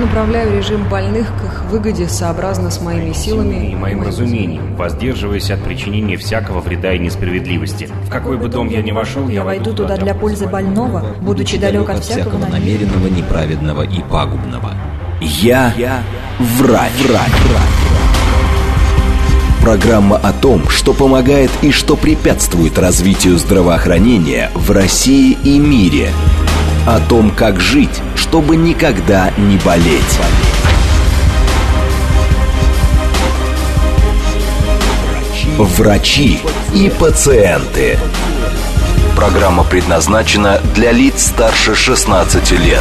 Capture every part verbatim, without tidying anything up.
направляю режим больных к их выгоде сообразно с моими силами и моим разумением, воздерживаясь от причинения всякого вреда и несправедливости. В какой бы дом я ни вошел, я войду туда для пользы больного, будучи далек от всякого намеренного, неправедного и пагубного. Я, я врач. врач. Программа о том, что помогает и что препятствует развитию здравоохранения в России и мире. О том, как жить, чтобы никогда не болеть. Врачи и пациенты. Программа предназначена для лиц старше шестнадцати лет.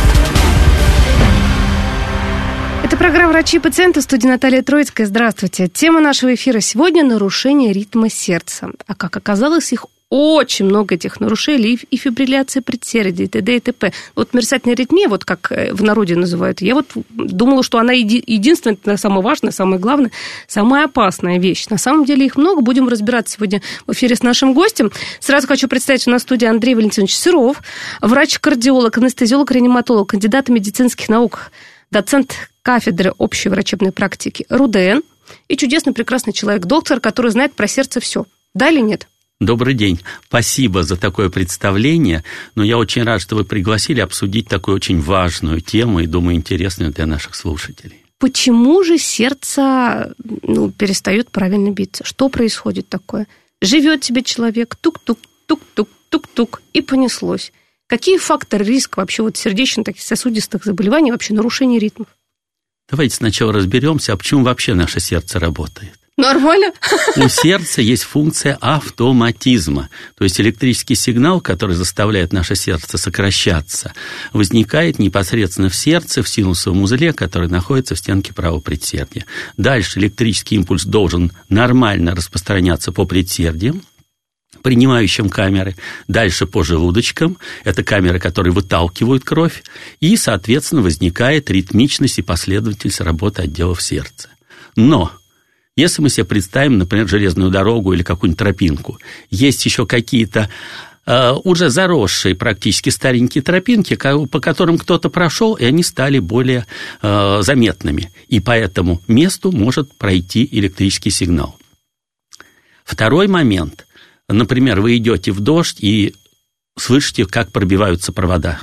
Это программа «Врачи и пациенты», в студии Наталья Троицкая. Здравствуйте. Тема нашего эфира сегодня – нарушение ритма сердца. А как оказалось, их очень много, этих нарушений, и фибрилляция предсердий, и т.д. и т.п. Вот мерцательная аритмия, вот как в народе называют, я вот думала, что она еди- единственная, самая важная, самая главная, самая опасная вещь. На самом деле их много. Будем разбираться сегодня в эфире с нашим гостем. Сразу хочу представить, у нас в студии Андрей Валентинович Серов, врач-кардиолог, анестезиолог, реаниматолог, кандидат медицинских наук, доцент кафедры общей врачебной практики РУДН и чудесный, прекрасный человек, доктор, который знает про сердце все. Да или нет? Добрый день. Спасибо за такое представление, но я очень рад, что вы пригласили обсудить такую очень важную тему и, думаю, интересную для наших слушателей. Почему же сердце ну, перестает правильно биться? Что происходит такое? Живет себе человек, тук-тук, тук-тук, тук-тук, и понеслось. Какие факторы риска вообще вот сердечных, таких сосудистых заболеваний, вообще нарушения ритмов? Давайте сначала разберемся, а почему вообще наше сердце работает. Нормально. У сердца есть функция автоматизма, то есть электрический сигнал, который заставляет наше сердце сокращаться, возникает непосредственно в сердце, в синусовом узле, который находится в стенке правого предсердия. Дальше электрический импульс должен нормально распространяться по предсердиям, принимающим камеры, дальше по желудочкам, это камеры, которые выталкивают кровь, и, соответственно, возникает ритмичность и последовательность работы отделов сердца. Но если мы себе представим, например, железную дорогу или какую-нибудь тропинку, есть еще какие-то э, уже заросшие практически старенькие тропинки, по которым кто-то прошел, и они стали более э, заметными. И по этому месту может пройти электрический сигнал. Второй момент. Например, вы идете в дождь и слышите, как пробиваются провода.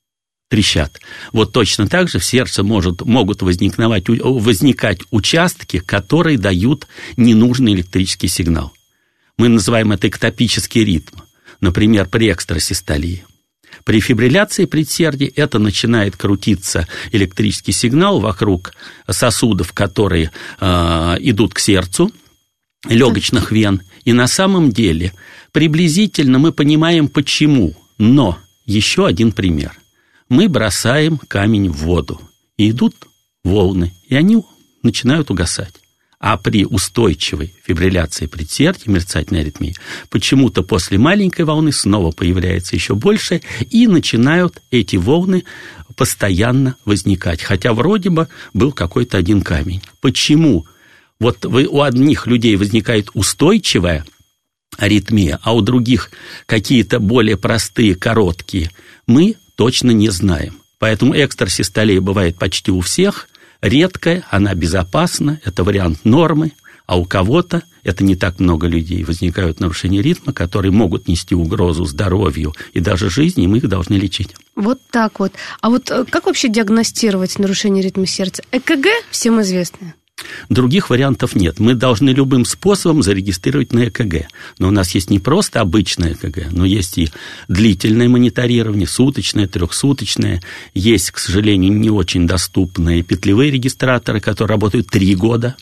Трещат. Вот точно так же в сердце может, могут возникновать, возникать участки, которые дают ненужный электрический сигнал. Мы называем это эктопический ритм, например, при экстрасистолии. При фибрилляции предсердий это начинает крутиться электрический сигнал вокруг сосудов, которые э, идут к сердцу, легочных вен. И на самом деле приблизительно мы понимаем, почему. Но еще один пример. Мы бросаем камень в воду, и идут волны, и они начинают угасать. А при устойчивой фибрилляции предсердий, мерцательной аритмии, почему-то после маленькой волны снова появляется еще больше, и начинают эти волны постоянно возникать. Хотя вроде бы был какой-то один камень. Почему? Вот у одних людей возникает устойчивая аритмия, а у других какие-то более простые, короткие, мы точно не знаем. Поэтому экстрасистолия бывает почти у всех, редкая, она безопасна, это вариант нормы, а у кого-то, это не так много людей, возникают нарушения ритма, которые могут нести угрозу здоровью и даже жизни, и мы их должны лечить. Вот так вот. А вот как вообще диагностировать нарушение ритма сердца? ЭКГ всем известное. Других вариантов нет. Мы должны любым способом зарегистрировать на ЭКГ. Но у нас есть не просто обычное ЭКГ, но есть и длительное мониторирование, суточное, трехсуточное. Есть, к сожалению, не очень доступные петлевые регистраторы, которые работают три года.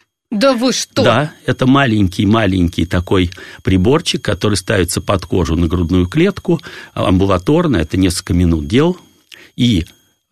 Да вы что? Да, это маленький-маленький такой приборчик, который ставится под кожу на грудную клетку, амбулаторно, это несколько минут дел, и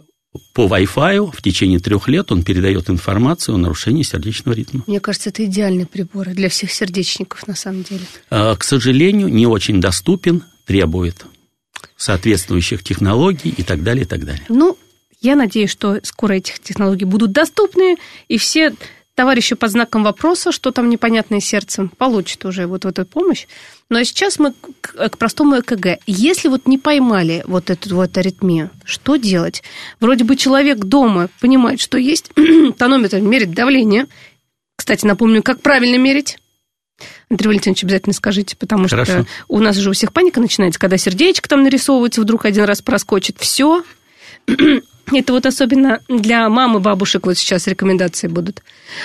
по Wi-Fi в течение трех лет он передает информацию о нарушении сердечного ритма. Мне кажется, это идеальный прибор для всех сердечников на самом деле. К сожалению, не очень доступен, требует соответствующих технологий и так далее, и так далее. Ну, я надеюсь, что скоро эти технологии будут доступны, и все товарищи под знаком вопроса, что там непонятное сердцем, получат уже вот эту помощь. Но сейчас мы к, к простому ЭКГ. Если вот не поймали вот эту вот аритмию, что делать? Вроде бы человек дома понимает, что есть тонометр, мерит давление. Кстати, напомню, как правильно мерить. Андрей Валентинович, обязательно скажите, потому Хорошо. Что у нас же у всех паника начинается, когда сердечко там нарисовывается, вдруг один раз проскочит. Все. Это вот особенно для мам и бабушек вот сейчас рекомендации будут.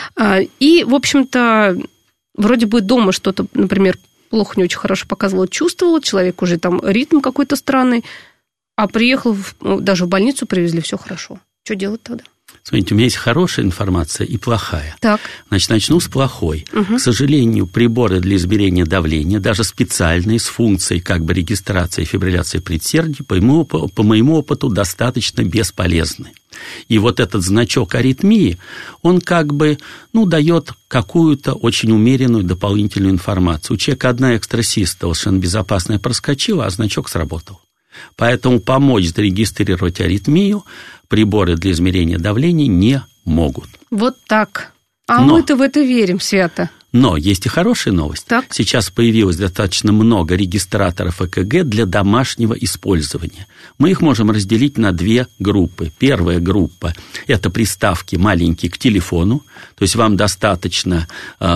И, в общем-то, вроде бы дома что-то, например, плохо, не очень хорошо показывало, чувствовал, человек уже там ритм какой-то странный, а приехал, в, даже в больницу привезли, все хорошо. Что делать тогда? Смотрите, у меня есть хорошая информация и плохая. Так. Значит, начну с плохой. Угу. К сожалению, приборы для измерения давления, даже специальные, с функцией как бы регистрации и фибрилляции предсердий, по моему, по моему опыту, достаточно бесполезны. И вот этот значок аритмии, он как бы, ну, дает какую-то очень умеренную дополнительную информацию. У человека одна экстрасистола совершенно безопасная проскочила, а значок сработал. Поэтому помочь зарегистрировать аритмию приборы для измерения давления не могут. Вот так. А но, мы-то в это верим свято. Но есть и хорошая новость. Так. Сейчас появилось достаточно много регистраторов ЭКГ для домашнего использования. Мы их можем разделить на две группы. Первая группа – это приставки маленькие к телефону. То есть вам достаточно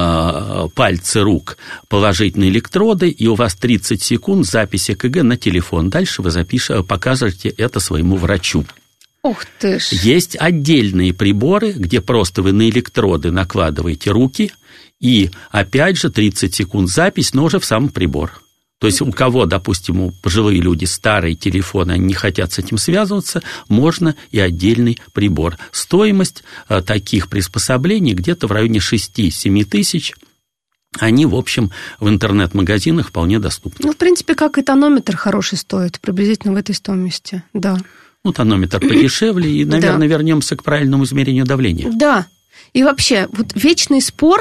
э, пальцы рук положить на электроды, и у вас тридцать секунд запись ЭКГ на телефон. Дальше вы запишете, покажете это своему врачу. Ух ты ж. Есть отдельные приборы, где просто вы на электроды накладываете руки, и опять же тридцать секунд запись, но уже в сам прибор. То есть у кого, допустим, у пожилые люди старые телефоны, они не хотят с этим связываться, можно и отдельный прибор. Стоимость а, таких приспособлений где-то в районе шесть-семь тысяч. Они, в общем, в интернет-магазинах вполне доступны. Ну, в принципе, как и тонометр хороший стоит, приблизительно в этой стоимости, да. Ну, тонометр подешевле, и, наверное, да. вернемся к правильному измерению давления. Да, и вообще, вот вечный спор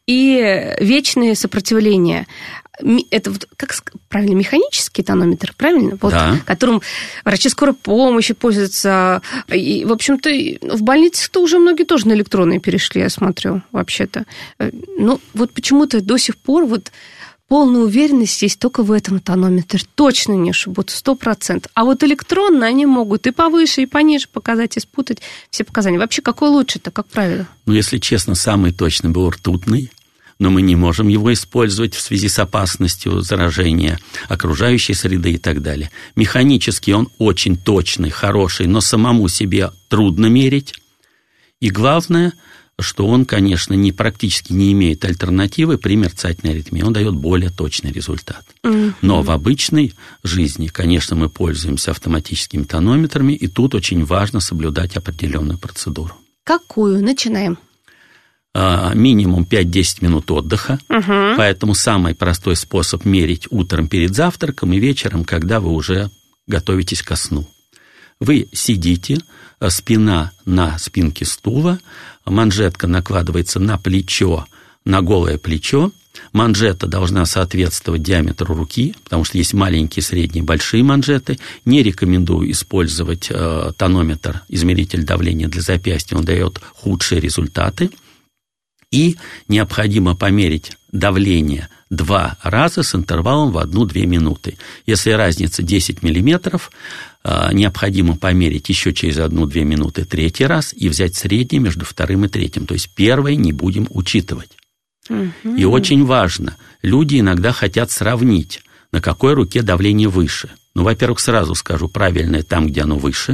и вечное сопротивление. Это вот, как правильно, механический тонометр, правильно? Вот, да. Которым врачи скорой помощи пользуются. И, в общем-то, в больницах-то уже многие тоже на электронные перешли, я смотрю, вообще-то. Ну, вот почему-то до сих пор вот полная уверенность есть только в этом тонометре. Точно не ошибутся, сто процентов. А вот электронно они могут и повыше, и пониже показать, и спутать все показания. Вообще, какой лучше-то, как правило? Ну, если честно, самый точный был ртутный, но мы не можем его использовать в связи с опасностью заражения окружающей среды и так далее. Механически он очень точный, хороший, но самому себе трудно мерить. И главное, что он, конечно, не, практически не имеет альтернативы при мерцательной аритмии. Он дает более точный результат. Mm-hmm. Но в обычной жизни, конечно, мы пользуемся автоматическими тонометрами, и тут очень важно соблюдать определенную процедуру. Какую? Начинаем. А, минимум пять-десять минут отдыха. Uh-huh. Поэтому самый простой способ мерить утром перед завтраком и вечером, когда вы уже готовитесь ко сну. Вы сидите, спина на спинке стула, манжетка накладывается на плечо, на голое плечо. Манжета должна соответствовать диаметру руки, потому что есть маленькие, средние, большие манжеты. Не рекомендую использовать э, тонометр, измеритель давления для запястья, он дает худшие результаты. И необходимо померить давление два раза с интервалом в одну-две минуты. Если разница десять миллиметров, необходимо померить еще через одну-две минуты третий раз и взять среднее между вторым и третьим. То есть первое не будем учитывать. Угу. И очень важно, люди иногда хотят сравнить, на какой руке давление выше. Ну, во-первых, сразу скажу, правильное там, где оно выше,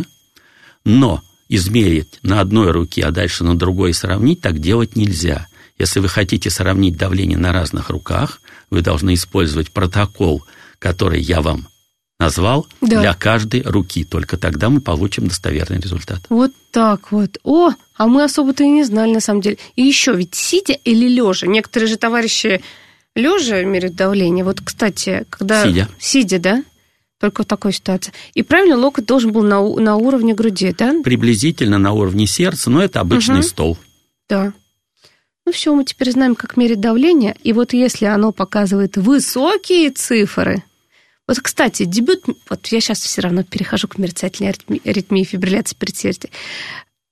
но измерить на одной руке, а дальше на другой сравнить, так делать нельзя. Если вы хотите сравнить давление на разных руках, вы должны использовать протокол, который я вам назвал, да, для каждой руки. Только тогда мы получим достоверный результат. Вот так вот. О, а мы особо-то и не знали, на самом деле. И еще ведь сидя или лежа. Некоторые же товарищи лежа меряют давление. Вот, кстати, когда... Сидя. Сидя, да? Только в такой ситуации. И правильно, локоть должен был на, на уровне груди, да? Приблизительно на уровне сердца, но это обычный угу. стол. Да. Ну все, мы теперь знаем, как мерить давление. И вот если оно показывает высокие цифры... Вот, кстати, дебют... Вот я сейчас все равно перехожу к мерцательной аритмии, фибрилляции предсердий.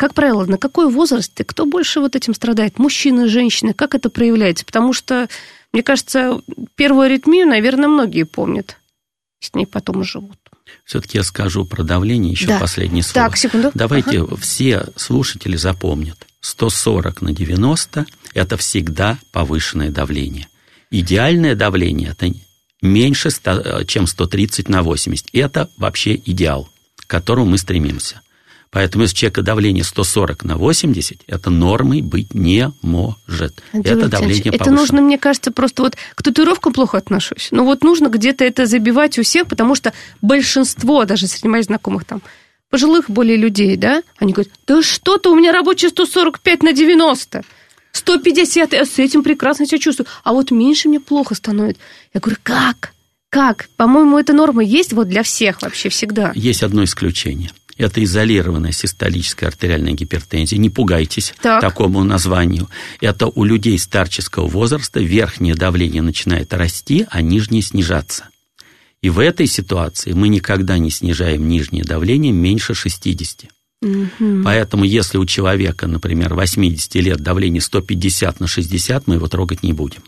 как правило, на какой возраст и кто больше вот этим страдает? Мужчины, женщины? Как это проявляется? Потому что, мне кажется, первую аритмию, наверное, многие помнят. С ней потом и живут. Все-таки я скажу про давление, еще да. последнее слово. Так, секунду. Давайте ага. все слушатели запомнят. сто сорок на девяносто – это всегда повышенное давление. Идеальное давление – это меньше, чем сто тридцать на восемьдесят. Это вообще идеал, к которому мы стремимся. Поэтому если у человека давление сто сорок на восемьдесят, это нормой быть не может. Андрей это давление это повышено. нужно, мне кажется, просто вот к татуировкам плохо отношусь. Но вот нужно где-то это забивать у всех, потому что большинство, даже среди моих знакомых там, пожилых более людей, да, они говорят, да что-то у меня рабочий сто сорок пять на девяносто, сто пятьдесят, я с этим прекрасно себя чувствую, а вот меньше мне плохо становится. Я говорю, как? Как? По-моему, эта норма есть вот для всех вообще всегда. Есть одно исключение. Это изолированная систолическая артериальная гипертензия. Не пугайтесь так. такому названию. Это у людей старческого возраста верхнее давление начинает расти, а нижнее снижаться. И в этой ситуации мы никогда не снижаем нижнее давление меньше шестидесяти. Угу. Поэтому если у человека, например, восемьдесят лет давление сто пятьдесят на шестьдесят, мы его трогать не будем.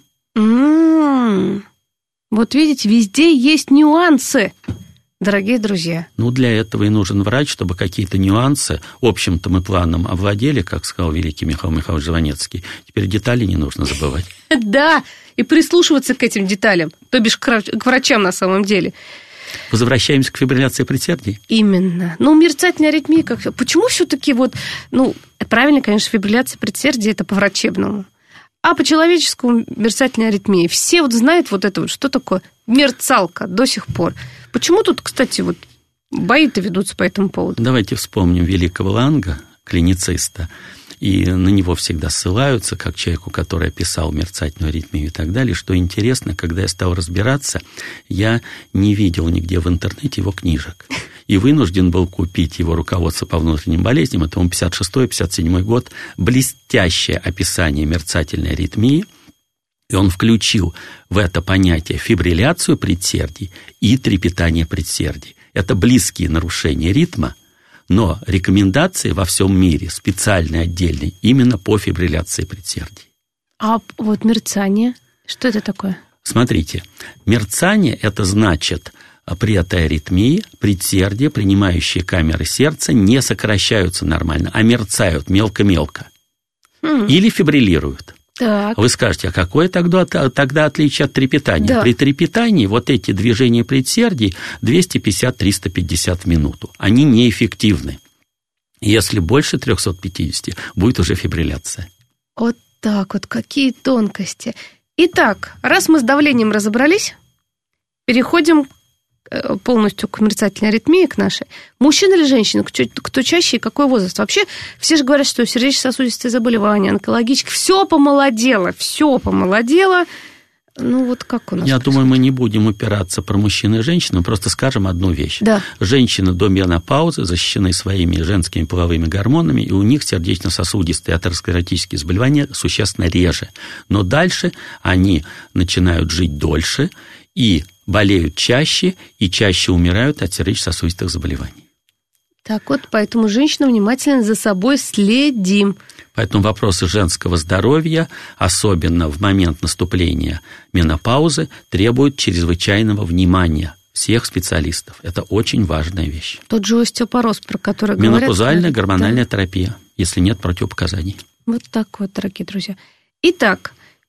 М-м-м. Вот видите, везде есть нюансы. Дорогие друзья. Ну, для этого и нужен врач, чтобы какие-то нюансы общим-то мы планом овладели, как сказал великий Михаил Михайлович Жванецкий. Теперь детали не нужно забывать. Да, и прислушиваться к этим деталям, то бишь к врачам на самом деле. Возвращаемся к фибрилляции предсердий. Именно. Ну, мерцательная аритмия, как... почему все-таки вот... Ну, правильно, конечно, фибрилляция предсердий – это по-врачебному. А по-человеческому мерцательная аритмия. Все вот знают вот это вот, что такое мерцалка до сих пор. Почему тут, кстати, вот бои-то ведутся по этому поводу? Давайте вспомним великого Ланга, клинициста, и на него всегда ссылаются, как человеку, который описал мерцательную аритмию и так далее. Что интересно, когда я стал разбираться, я не видел нигде в интернете его книжек. И вынужден был купить его руководство по внутренним болезням. Это, по-моему, пятьдесят шестой — пятьдесят седьмой год. Блестящее описание мерцательной аритмии. И он включил в это понятие фибрилляцию предсердий и трепетание предсердий. Это близкие нарушения ритма, но рекомендации во всем мире специальные, отдельные, именно по фибрилляции предсердий. А вот мерцание, что это такое? Смотрите, мерцание – это значит, при этой аритмии предсердия, принимающие камеры сердца, не сокращаются нормально, а мерцают мелко-мелко. Хм. Или фибриллируют. Так. Вы скажете, а какое тогда, тогда отличие от трепетания? Да. При трепетании вот эти движения предсердий двести пятьдесят — триста пятьдесят в минуту. Они неэффективны. Если больше триста пятьдесят, будет уже фибрилляция. Вот так вот, какие тонкости. Итак, раз мы с давлением разобрались, переходим полностью к мерцательной аритмии, к нашей. Мужчина или женщина? Кто чаще и какой возраст? Вообще, все же говорят, что сердечно-сосудистые заболевания, онкологические, все помолодело, все помолодело. Ну, вот как у нас? Я происходит? думаю, мы не будем упираться про мужчин и женщин, мы просто скажем одну вещь. Да. Женщины до менопаузы защищены своими женскими половыми гормонами, и у них сердечно-сосудистые атеросклеротические заболевания существенно реже. Но дальше они начинают жить дольше и болеют чаще, и чаще умирают от сердечно-сосудистых заболеваний. Так вот, поэтому женщинам внимательно за собой следим. Поэтому вопросы женского здоровья, особенно в момент наступления менопаузы, требуют чрезвычайного внимания всех специалистов. Это очень важная вещь. Тот же остеопороз, про который говорят. Менопаузальная гормональная да. терапия, если нет противопоказаний. Вот так вот, дорогие друзья. Итак,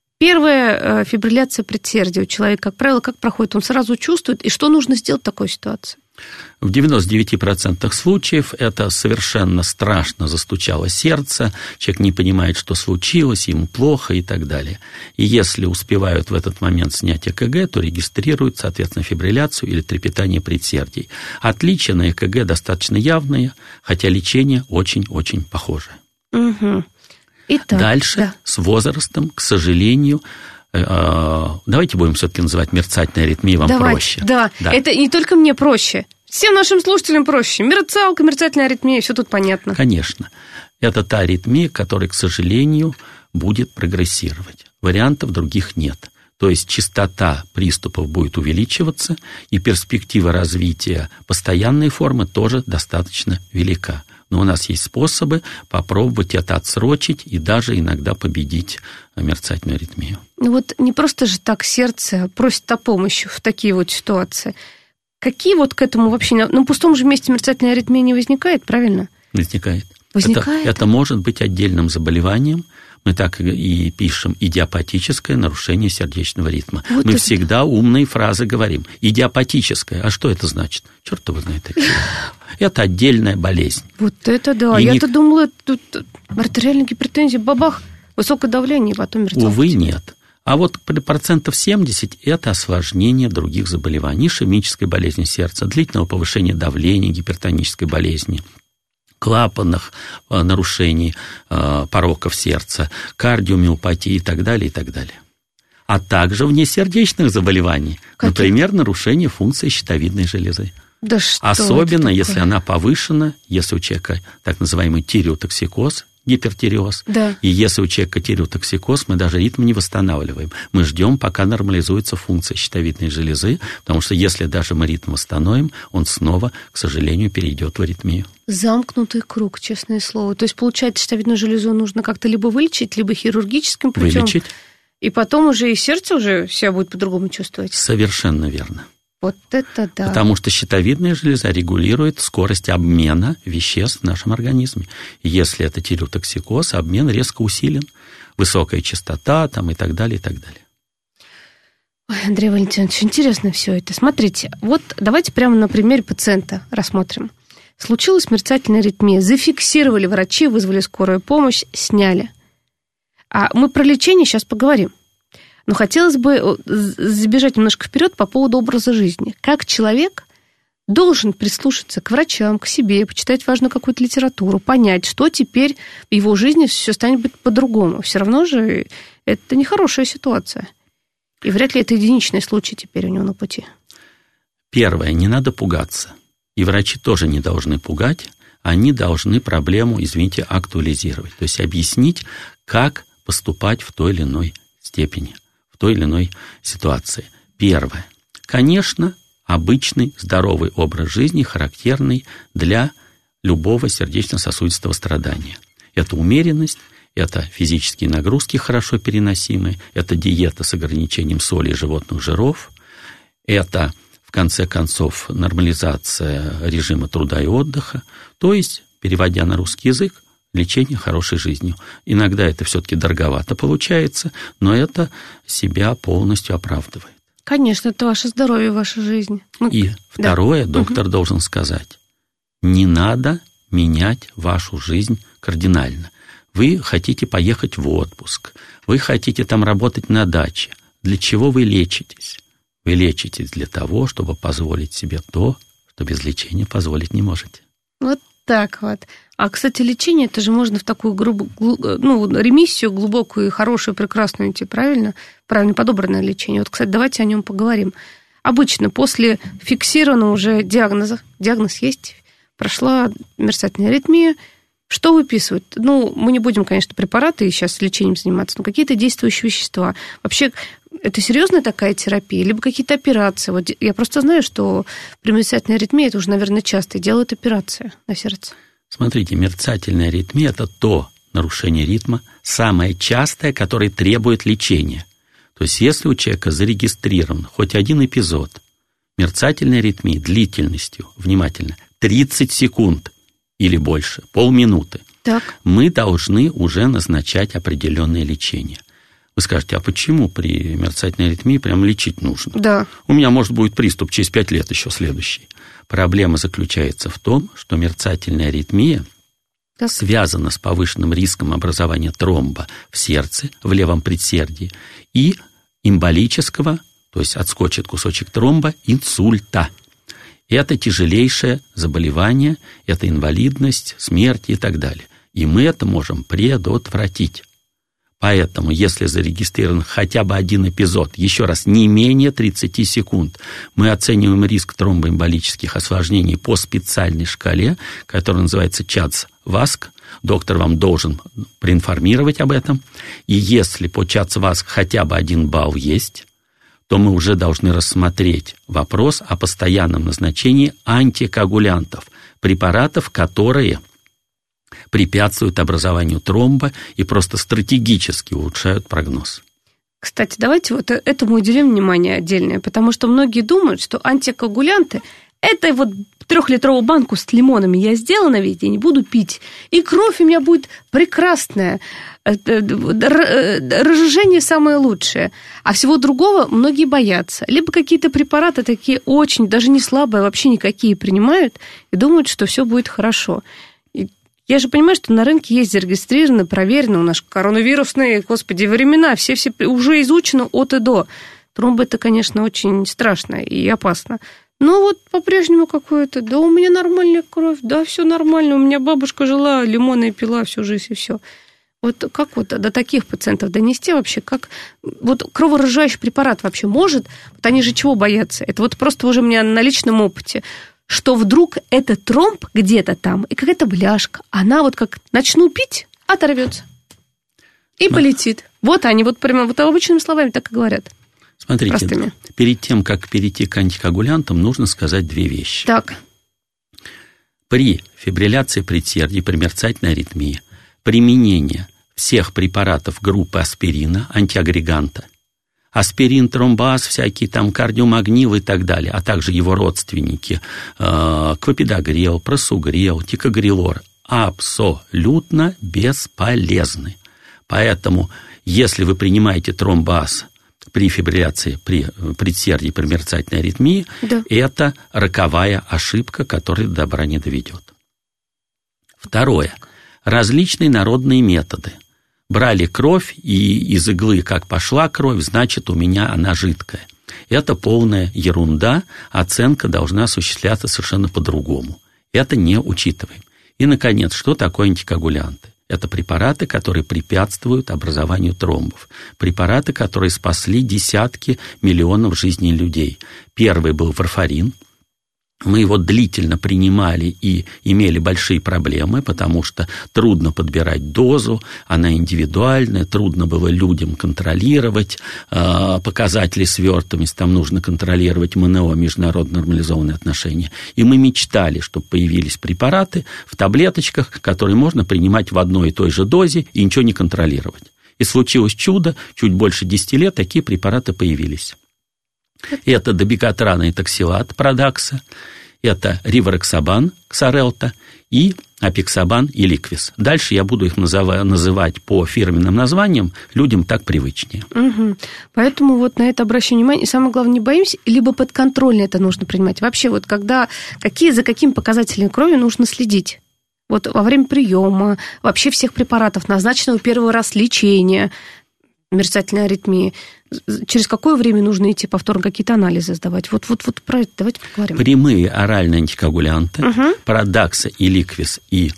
первая фибрилляция предсердия у человека, как правило, как проходит? Он сразу чувствует, и что нужно сделать в такой ситуации? В девяноста девяти процентах случаев это совершенно страшно застучало сердце, человек не понимает, что случилось, ему плохо и так далее. И если успевают в этот момент снять ЭКГ, то регистрируют, соответственно, фибрилляцию или трепетание предсердий. Отличия на ЭКГ достаточно явные, хотя лечение очень-очень похожее. Угу. Итак, Дальше, да. с возрастом, к сожалению, давайте будем все-таки называть мерцательной аритмией, вам Давайте, проще. Да. да, это не только мне проще. Всем нашим слушателям проще. Мерцалка, мерцательная аритмия, все тут понятно. Конечно. Это та аритмия, которая, к сожалению, будет прогрессировать. Вариантов других нет. То есть частота приступов будет увеличиваться, и перспектива развития постоянной формы тоже достаточно велика. Но у нас есть способы попробовать это отсрочить и даже иногда победить мерцательную аритмию. Ну вот не просто же так сердце просит о помощи в такие вот ситуации. Какие вот к этому вообще... На пустом же месте мерцательная аритмия не возникает, правильно? Возникает. Возникает? Это, это может быть отдельным заболеванием. Мы так и пишем идиопатическое нарушение сердечного ритма. Вот Мы это... всегда умные фразы говорим. Идиопатическое. А что это значит? Черт его знает. Это отдельная болезнь. Вот это да. И Я-то не... думала, тут артериальная гипертензия, бабах, высокое давление, и потом мертвец. Увы, нет. А вот процентов семьдесят – это осложнение других заболеваний. Ишемической болезни сердца, длительного повышения давления, гипертонической болезни, клапанных э, нарушений, э, пороков сердца, кардиомиопатии и так далее, и так далее. А также внесердечных заболеваний, Какие? Например, нарушение функции щитовидной железы. Да что Особенно, если она повышена, если у человека так называемый тиреотоксикоз, гипертиреоз, да. И если у человека тиреотоксикоз, мы даже ритм не восстанавливаем. Мы ждем, пока нормализуется функция щитовидной железы, потому что если даже мы ритм восстановим, он снова, к сожалению, перейдет в аритмию. Замкнутый круг, честное слово. То есть, получается, щитовидную железу нужно как-то либо вылечить, либо хирургическим путем. Вылечить. И потом уже и сердце уже себя будет по-другому чувствовать. Совершенно верно. Вот это да. Потому что щитовидная железа регулирует скорость обмена веществ в нашем организме. И если это тиреотоксикоз, обмен резко усилен, высокая частота там, и так далее, и так далее. Ой, Андрей Валентинович, интересно все это. Смотрите, вот давайте прямо на примере пациента рассмотрим. Случилась мерцательная аритмия, зафиксировали врачи, вызвали скорую помощь, сняли. А мы про лечение сейчас поговорим. Но хотелось бы забежать немножко вперед по поводу образа жизни. Как человек должен прислушаться к врачам, к себе, почитать важную какую-то литературу, понять, что теперь в его жизни все станет быть по-другому. Все равно же это нехорошая ситуация. И вряд ли это единичный случай теперь у него на пути. Первое, не надо пугаться. И врачи тоже не должны пугать. Они должны проблему, извините, актуализировать. То есть объяснить, как поступать в той или иной степени, в той или иной ситуации. Первое. Конечно, обычный здоровый образ жизни, характерный для любого сердечно-сосудистого страдания. Это умеренность, это физические нагрузки хорошо переносимые, это диета с ограничением соли и животных жиров, это, в конце концов, нормализация режима труда и отдыха, то есть, переводя на русский язык, лечение хорошей жизнью. Иногда это все-таки дороговато получается, но это себя полностью оправдывает. Конечно, это ваше здоровье, ваша жизнь. Ну, и второе, да. доктор угу. должен сказать, не надо менять вашу жизнь кардинально. Вы хотите поехать в отпуск, вы хотите там работать на даче. Для чего вы лечитесь? Вы лечитесь для того, чтобы позволить себе то, что без лечения позволить не можете. Вот так вот. А, кстати, лечение, это же можно в такую грубо, ну, ремиссию глубокую и хорошую, прекрасную идти, правильно? Правильно подобранное лечение. Вот, кстати, давайте о нем поговорим. Обычно после фиксированного уже диагноза, диагноз есть, прошла мерцательная аритмия, что выписывают? Ну, мы не будем, конечно, препараты сейчас лечением заниматься, но какие-то действующие вещества. Вообще, это серьезная такая терапия, либо какие-то операции? Вот я просто знаю, что при мерцательной аритмии, это уже, наверное, часто, делают операции на сердце. Смотрите, мерцательная аритмия – это то нарушение ритма, самое частое, которое требует лечения. То есть, если у человека зарегистрирован хоть один эпизод мерцательной аритмии длительностью, внимательно, тридцать секунд или больше, полминуты, так. мы должны уже назначать определенное лечение. Вы скажете, а почему при мерцательной аритмии прям лечить нужно? Да. У меня, может, будет приступ через пять лет еще следующий. Проблема заключается в том, что мерцательная аритмия так. связана с повышенным риском образования тромба в сердце, в левом предсердии, и эмболического, то есть отскочит кусочек тромба, инсульта. Это тяжелейшее заболевание, это инвалидность, смерть и так далее. И мы это можем предотвратить. Поэтому, если зарегистрирован хотя бы один эпизод, еще раз, не менее тридцать секунд, мы оцениваем риск тромбоэмболических осложнений по специальной шкале, которая называется ЧАДС-ВАСК. Доктор вам должен проинформировать об этом. И если по ЧАДС-ВАСК хотя бы один балл есть, то мы уже должны рассмотреть вопрос о постоянном назначении антикоагулянтов, препаратов, которые препятствуют образованию тромба и просто стратегически улучшают прогноз. Кстати, давайте вот этому уделим внимание отдельное, потому что многие думают, что антикоагулянты – это вот трехлитровую банку с лимонами я сделала на весь день и буду пить, и кровь у меня будет прекрасная, разжижение самое лучшее. А всего другого многие боятся. Либо какие-то препараты такие очень, даже не слабые, вообще никакие принимают и думают, что все будет хорошо. И я же понимаю, что на рынке есть зарегистрированы, проверены у нас коронавирусные, господи, времена, все-все уже изучено от и до. Тромбы – это, конечно, очень страшно и опасно. Ну вот по-прежнему какое-то, да у меня нормальная кровь, да, все нормально, у меня бабушка жила, лимоны пила всю жизнь и все. Вот как вот до таких пациентов донести вообще, как вот кроворазжижающий препарат вообще может, вот они же чего боятся? Это вот просто уже у меня на личном опыте, что вдруг этот тромб где-то там, и какая-то бляшка, она вот как начну пить, оторвется и да. полетит. Вот они вот прямо вот обычными словами так и говорят. Смотрите, простыми. Перед тем, как перейти к антикоагулянтам, нужно сказать две вещи. Так. При фибрилляции предсердий, при мерцательной аритмии, применение всех препаратов группы аспирина, антиагреганта, аспирин, тромбаз, всякие там кардиомагнил и так далее, а также его родственники, э, квапидогрел, просугрел, тикогрелор, абсолютно бесполезны. Поэтому, если вы принимаете тромбаз при фибрилляции, при предсердии, при мерцательной аритмии, да. это роковая ошибка, которая до добра не доведет. Второе. Различные народные методы. Брали кровь, и из иглы как пошла кровь, значит, у меня она жидкая. Это полная ерунда, оценка должна осуществляться совершенно по-другому. Это не учитываем. И, наконец, что такое антикоагулянты? Это препараты, которые препятствуют образованию тромбов. Препараты, которые спасли десятки миллионов жизней людей. Первый был варфарин. Мы его длительно принимали и имели большие проблемы, потому что трудно подбирать дозу, она индивидуальная, трудно было людям контролировать э, показатели свертываемости, там нужно контролировать МНО, международно нормализованные отношения. И мы мечтали, чтобы появились препараты в таблеточках, которые можно принимать в одной и той же дозе и ничего не контролировать. И случилось чудо, чуть больше десяти лет такие препараты появились. Это добекатран и токсилат Продакса, это ривароксабан, Ксарелта, и апиксабан и ликвис. Дальше я буду их называть, называть по фирменным названиям, людям так привычнее. Угу. Поэтому вот на это обращаем внимание. И самое главное, не боимся, либо подконтрольно это нужно принимать. Вообще, вот когда, какие, за какими показателями крови нужно следить? Вот во время приема, вообще всех препаратов, назначенного первый раз лечения, мерцательной аритмии, через какое время нужно идти повторно какие-то анализы сдавать? Вот, вот, вот про это давайте поговорим. Прямые оральные антикоагулянты, угу. Продакса и ликвис и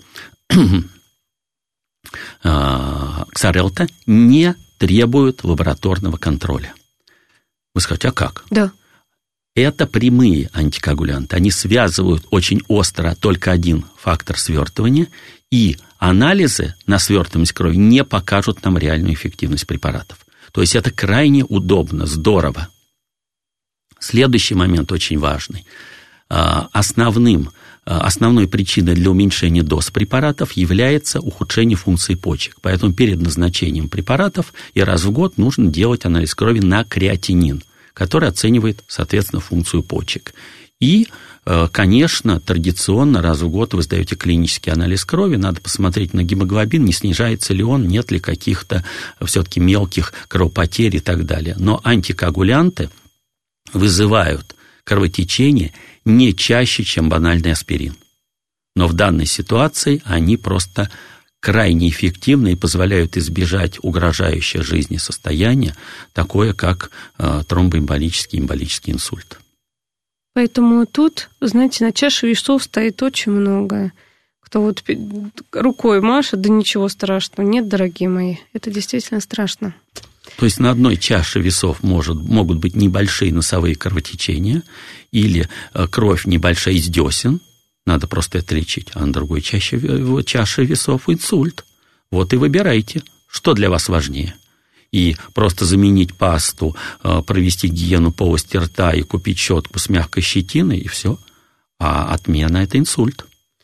Ксарелта не требуют лабораторного контроля. Вы скажете, а как? Да. Это прямые антикоагулянты. Они связывают очень остро только один фактор свертывания, и анализы на свертываемость крови не покажут нам реальную эффективность препаратов. То есть это крайне удобно, здорово. Следующий момент очень важный. Основным, основной причиной для уменьшения доз препаратов является ухудшение функции почек. Поэтому перед назначением препаратов и раз в год нужно делать анализ крови на креатинин, который оценивает, соответственно, функцию почек. И, конечно, традиционно раз в год вы сдаете клинический анализ крови, надо посмотреть на гемоглобин, не снижается ли он, нет ли каких-то все-таки мелких кровопотерь и так далее. Но антикоагулянты вызывают кровотечение не чаще, чем банальный аспирин. Но в данной ситуации они просто крайне эффективны и позволяют избежать угрожающее жизни состояния, такое как э, тромбоэмболический, эмболический инсульт. Поэтому тут, знаете, на чаше весов стоит очень многое. Кто вот рукой машет, да ничего страшного. Нет, дорогие мои, это действительно страшно. То есть на одной чаше весов может, могут быть небольшие носовые кровотечения или кровь небольшая из десен, надо просто это лечить, а на другой чаше, чаше весов инсульт. Вот и выбирайте, что для вас важнее. И просто заменить пасту, провести гигиену полости рта и купить щетку с мягкой щетиной, и все. А отмена – это инсульт.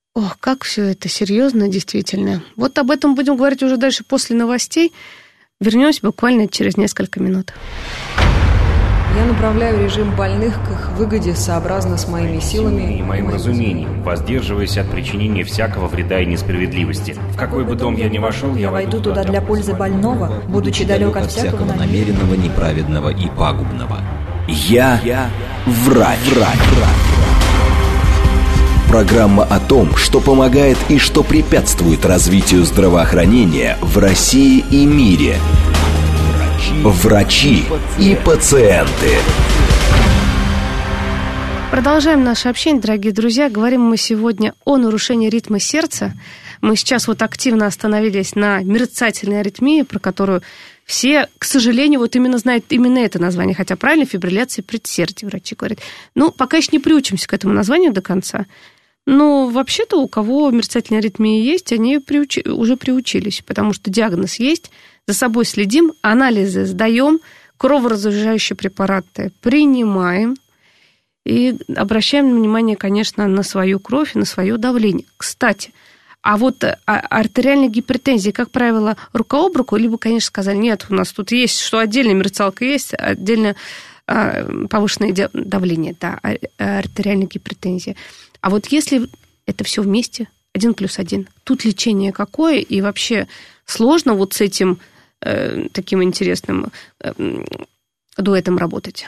Ох, как все это серьезно, действительно. Вот об этом будем говорить уже дальше после новостей. Вернемся буквально через несколько минут. Я направляю режим больных к их выгоде сообразно с моими силами и моим разумением, воздерживаясь от причинения всякого вреда и несправедливости. В какой бы дом я ни вошел, Я войду туда для пользы больного, будучи далек от всякого намеренного, неправедного и пагубного. Я, я врач. врач. Программа о том, что помогает и что препятствует развитию здравоохранения в России и мире. Врачи и пациенты. Продолжаем наше общение, дорогие друзья. Говорим мы сегодня о нарушении ритма сердца. Мы сейчас вот активно остановились на мерцательной аритмии, про которую все, к сожалению, вот именно знают именно это название. Хотя правильно, фибрилляция предсердия, врачи говорят. Ну, пока еще не приучимся к этому названию до конца. Но вообще-то у кого мерцательная аритмия есть, они приуч... уже приучились, потому что диагноз есть, за собой следим, анализы сдаем, кроворазжижающие препараты принимаем и обращаем внимание, конечно, на свою кровь и на свое давление. Кстати, а вот артериальная гипертензия, как правило, рука об руку, либо, конечно, сказали, нет, у нас тут есть, что отдельно мерцалка есть, отдельно повышенное давление, да, артериальная гипертензия. А вот если это все вместе, один плюс один, тут лечение какое? И вообще сложно вот с этим э, таким интересным э, дуэтом работать?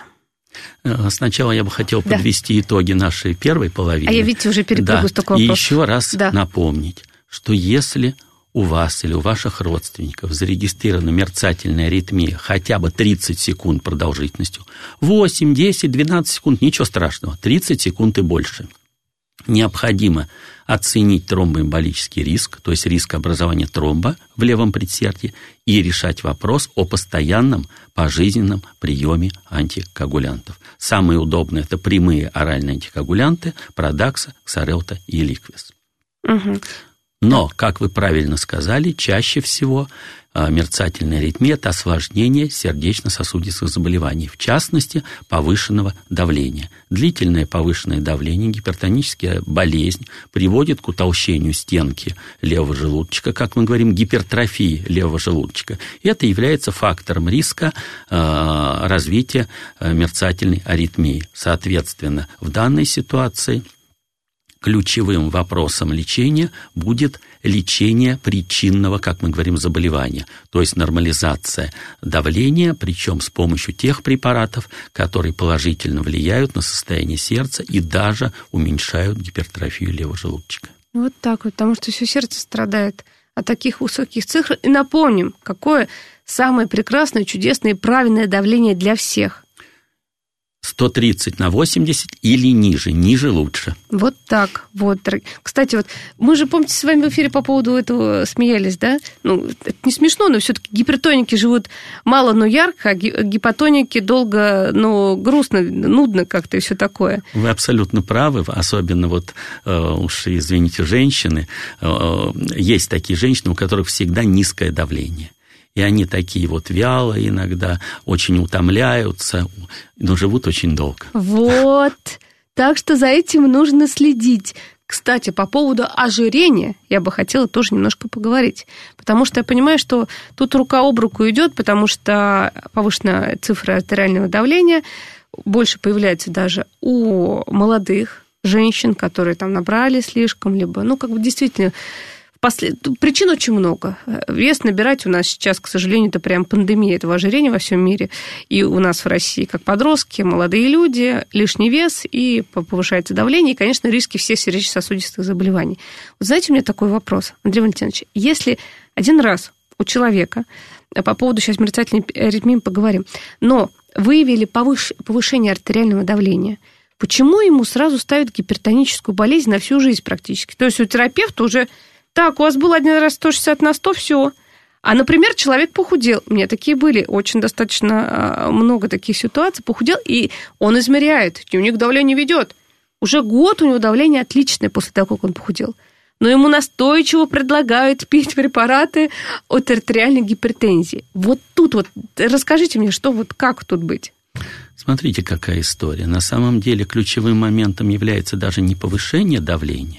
Сначала я бы хотел да. подвести итоги нашей первой половины. А я, видите, уже перепрыгну да. с такого вопроса. И еще раз да. напомнить, что если у вас или у ваших родственников зарегистрирована мерцательная аритмия хотя бы тридцать секунд продолжительностью, восемь, десять, двенадцать секунд, ничего страшного, тридцать секунд и больше, необходимо оценить тромбоэмболический риск, то есть риск образования тромба в левом предсердии, и решать вопрос о постоянном пожизненном приеме антикоагулянтов. Самые удобные – это прямые оральные антикоагулянты Продакса, Ксарелта и Ликвис. Угу. Но, как вы правильно сказали, чаще всего мерцательная аритмия – это осложнение сердечно-сосудистых заболеваний, в частности, повышенного давления. Длительное повышенное давление, гипертоническая болезнь приводит к утолщению стенки левого желудочка, как мы говорим, гипертрофии левого желудочка. И это является фактором риска э, развития мерцательной аритмии. Соответственно, в данной ситуации ключевым вопросом лечения будет лечение причинного, как мы говорим, заболевания, то есть нормализация давления, причем с помощью тех препаратов, которые положительно влияют на состояние сердца и даже уменьшают гипертрофию левого желудочка. Вот так вот, потому что все сердце страдает от таких высоких цифр. И напомним, какое самое прекрасное, чудесное и правильное давление для всех. сто тридцать на восемьдесят или ниже, ниже лучше. Вот так, вот. Кстати, вот мы же, помните, с вами в эфире по поводу этого смеялись, да? Ну, это не смешно, но все-таки гипертоники живут мало, но ярко, а гипотоники долго, но грустно, нудно как-то и все такое. Вы абсолютно правы, особенно вот уж, извините, женщины. Есть такие женщины, у которых всегда низкое давление. И они такие вот вялые иногда, очень утомляются, но живут очень долго. Вот. Так что за этим нужно следить. Кстати, по поводу ожирения я бы хотела тоже немножко поговорить. Потому что я понимаю, что тут рука об руку идет, потому что повышенная цифра артериального давления больше появляется даже у молодых женщин, которые там набрали слишком, либо, ну, как бы действительно... Послед... Причин очень много. Вес набирать у нас сейчас, к сожалению, это прям пандемия этого ожирения во всем мире. И у нас в России, как подростки, молодые люди, лишний вес, и повышается давление, и, конечно, риски всех сердечно-сосудистых заболеваний. Вот знаете, у меня такой вопрос, Андрей Валентинович. Если один раз у человека, по поводу сейчас мерцательной аритмии поговорим, но выявили повыш... повышение артериального давления, почему ему сразу ставят гипертоническую болезнь на всю жизнь практически? То есть у терапевта уже... Так, у вас был один раз сто шестьдесят на сто, все. А, например, человек похудел. У меня такие были, очень достаточно много таких ситуаций. Похудел, и он измеряет, дневник давления ведет. Уже год у него давление отличное после того, как он похудел. Но ему настойчиво предлагают пить препараты от артериальной гипертензии. Вот тут вот расскажите мне, что вот как тут быть? Смотрите, какая история. На самом деле ключевым моментом является даже не повышение давления,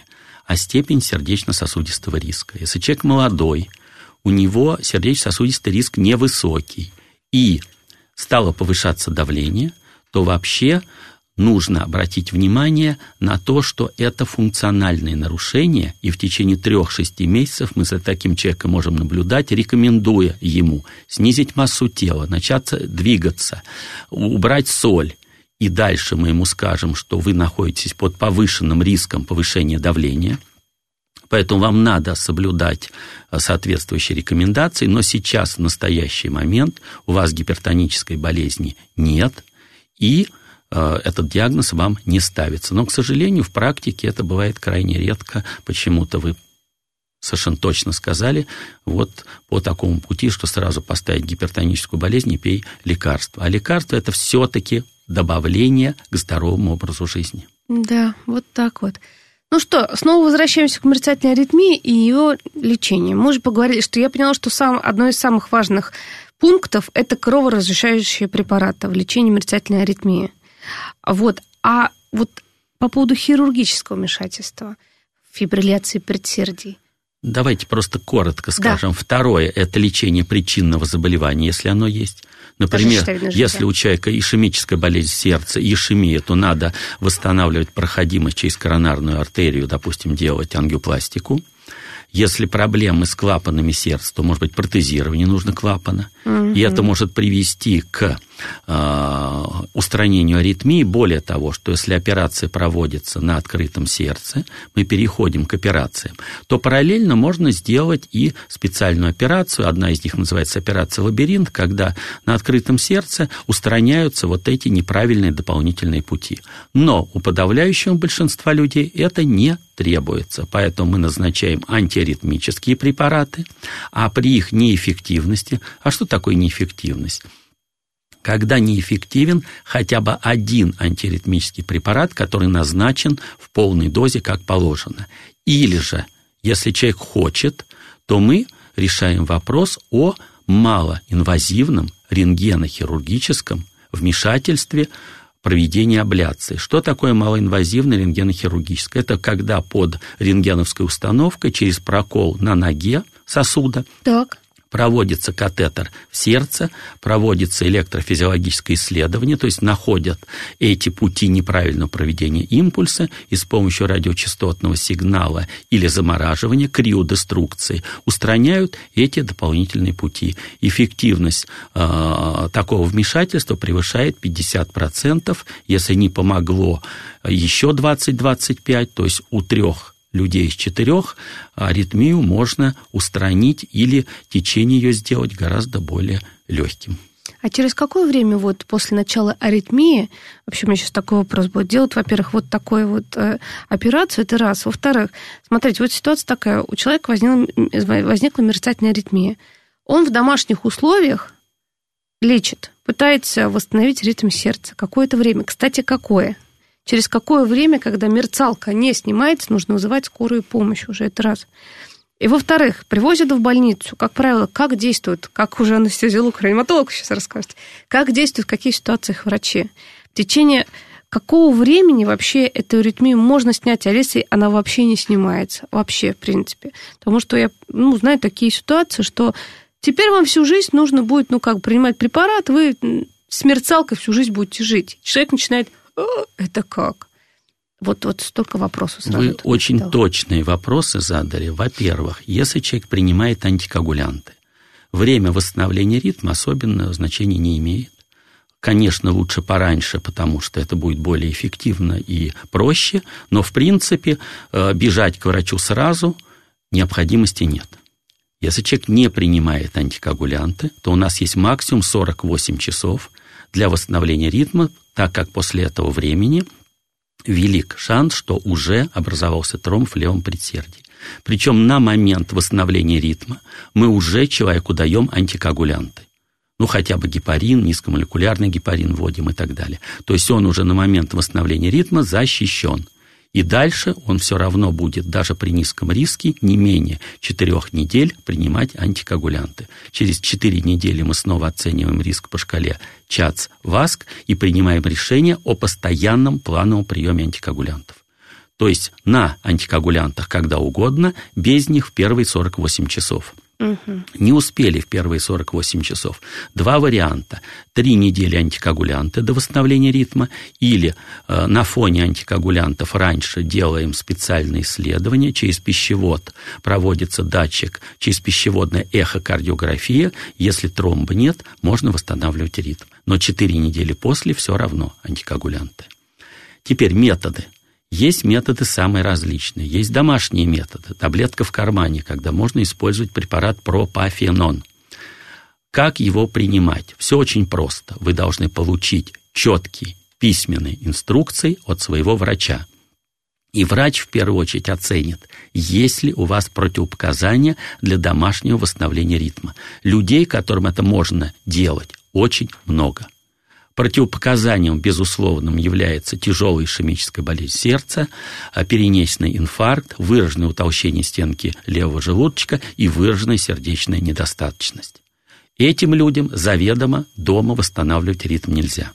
а степень сердечно-сосудистого риска. Если человек молодой, у него сердечно-сосудистый риск невысокий, и стало повышаться давление, то вообще нужно обратить внимание на то, что это функциональные нарушения, и в течение трех-шести месяцев мы за таким человеком можем наблюдать, рекомендуя ему снизить массу тела, начаться двигаться, убрать соль. И дальше мы ему скажем, что вы находитесь под повышенным риском повышения давления, поэтому вам надо соблюдать соответствующие рекомендации, но сейчас, в настоящий момент, у вас гипертонической болезни нет, и этот диагноз вам не ставится. Но, к сожалению, в практике это бывает крайне редко. Почему-то вы совершенно точно сказали, вот по такому пути, что сразу поставить гипертоническую болезнь и пей лекарства. А лекарство – это все-таки добавление к здоровому образу жизни. Да, вот так вот. Ну что, снова возвращаемся к мерцательной аритмии и ее лечению. Мы уже поговорили, что я поняла, что сам, одно из самых важных пунктов – это кроворазрешающие препараты в лечении мерцательной аритмии. Вот. А вот по поводу хирургического вмешательства, фибрилляции предсердий. Давайте просто коротко скажем. Да. Второе – это лечение причинного заболевания, если оно есть. Например, если у человека ишемическая болезнь сердца, ишемия, то надо восстанавливать проходимость через коронарную артерию, допустим, делать ангиопластику. Если проблемы с клапанами сердца, то, может быть, протезирование нужно клапана. Mm-hmm. И это может привести к э, устранению аритмии. Более того, что если операция проводится на открытом сердце, мы переходим к операциям, то параллельно можно сделать и специальную операцию. Одна из них называется операция «Лабиринт», когда на открытом сердце устраняются вот эти неправильные дополнительные пути. Но у подавляющего большинства людей это не требуется. Поэтому мы назначаем антиаритмические препараты, а при их неэффективности... А что такое неэффективность? Когда неэффективен хотя бы один антиаритмический препарат, который назначен в полной дозе, как положено. Или же, если человек хочет, то мы решаем вопрос о малоинвазивном рентгенохирургическом вмешательстве проведения абляции. Что такое малоинвазивное рентгенохирургическое? Это когда под рентгеновской установкой через прокол на ноге сосуда так. проводится катетер в сердце, проводится электрофизиологическое исследование, то есть находят эти пути неправильного проведения импульса и с помощью радиочастотного сигнала или замораживания, криодеструкции, устраняют эти дополнительные пути. Эффективность э, такого вмешательства превышает пятьдесят процентов, если не помогло еще двадцать-двадцать пять процентов, то есть у трех людей из четырех аритмию можно устранить или течение ее сделать гораздо более легким. А через какое время вот после начала аритмии, вообще у меня сейчас такой вопрос будет, делать, во-первых, вот такую вот э, операцию, это раз. Во-вторых, смотрите, вот ситуация такая, у человека возникла, возникла мерцательная аритмия. Он в домашних условиях лечит, пытается восстановить ритм сердца. Какое-то время. Кстати, какое? Через какое время, когда мерцалка не снимается, нужно вызывать скорую помощь уже, это раз. И, во-вторых, привозят в больницу, как правило, как действуют, как уже анестезиолог, реаниматолог сейчас расскажет, как действуют, в каких ситуациях врачи. В течение какого времени вообще эту аритмию можно снять, а если она вообще не снимается, вообще, в принципе. Потому что я ну, знаю такие ситуации, что теперь вам всю жизнь нужно будет, ну, как принимать препарат, вы с мерцалкой всю жизнь будете жить. Человек начинает... Это как? Вот, вот столько вопросов сразу. Вы очень задал. Точные вопросы задали. Во-первых, если человек принимает антикоагулянты, время восстановления ритма особенного значения не имеет. Конечно, лучше пораньше, потому что это будет более эффективно и проще, но, в принципе, бежать к врачу сразу необходимости нет. Если человек не принимает антикоагулянты, то у нас есть максимум сорок восемь часов для восстановления ритма, так как после этого времени велик шанс, что уже образовался тромб в левом предсердии. Причем на момент восстановления ритма мы уже человеку даем антикоагулянты. Ну, хотя бы гепарин, низкомолекулярный гепарин вводим и так далее. То есть он уже на момент восстановления ритма защищен. И дальше он все равно будет, даже при низком риске, не менее четырех недель принимать антикоагулянты. Через четыре недели мы снова оцениваем риск по шкале ЧАЦ-ВАСК и принимаем решение о постоянном плановом приеме антикоагулянтов. То есть на антикоагулянтах когда угодно, без них в первые сорок восемь часов. Угу. Не успели в первые сорок восемь часов. Два варианта. Три недели антикоагулянты до восстановления ритма, или э, на фоне антикоагулянтов раньше делаем специальные исследования. Через пищевод проводится датчик, через пищеводная эхокардиография. Если тромба нет, можно восстанавливать ритм. Но четыре недели после все равно антикоагулянты. Теперь методы. Есть методы самые различные. Есть домашние методы. Таблетка в кармане, когда можно использовать препарат пропафенон. Как его принимать? Все очень просто. Вы должны получить четкие письменные инструкции от своего врача. И врач в первую очередь оценит, есть ли у вас противопоказания для домашнего восстановления ритма. Людей, которым это можно делать, очень много. Противопоказанием, безусловным, является тяжелая ишемическая болезнь сердца, перенесенный инфаркт, выраженное утолщение стенки левого желудочка и выраженная сердечная недостаточность. Этим людям заведомо дома восстанавливать ритм нельзя.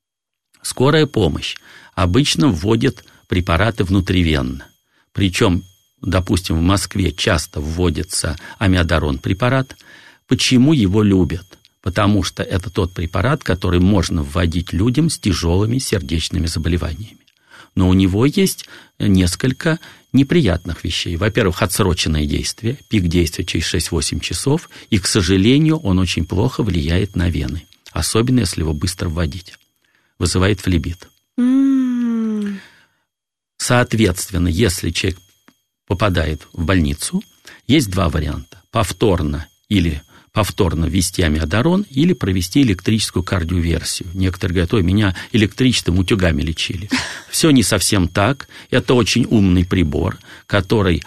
Скорая помощь обычно вводит препараты внутривенно. Причем, допустим, в Москве часто вводится амиодарон препарат. Почему его любят? Потому что это тот препарат, который можно вводить людям с тяжелыми сердечными заболеваниями. Но у него есть несколько неприятных вещей. Во-первых, отсроченное действие, пик действия через шесть-восемь часов, и, к сожалению, он очень плохо влияет на вены, особенно если его быстро вводить. Вызывает флебит. Mm. Соответственно, если человек попадает в больницу, есть два варианта. Повторно или повторно ввести амиодарон или провести электрическую кардиоверсию. Некоторые говорят, ой, меня электричеством утюгами лечили. Все не совсем так. Это очень умный прибор, который